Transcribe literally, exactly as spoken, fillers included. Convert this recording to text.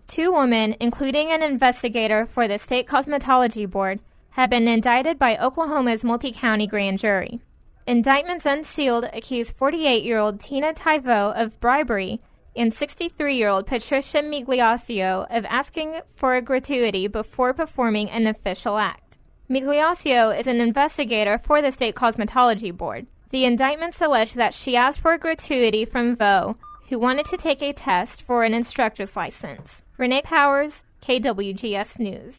Two women, including an investigator for the State Cosmetology Board, have been indicted by Oklahoma's multi-county grand jury. Indictments unsealed accuse forty-eight-year-old Tina Tyvo of bribery and sixty-three-year-old Patricia Migliaccio of asking for a gratuity before performing an official act. Migliaccio is an investigator for the State Cosmetology Board. The indictments allege that she asked for a gratuity from Vo, who wanted to take a test for an instructor's license. Renee Powers, K W G S News.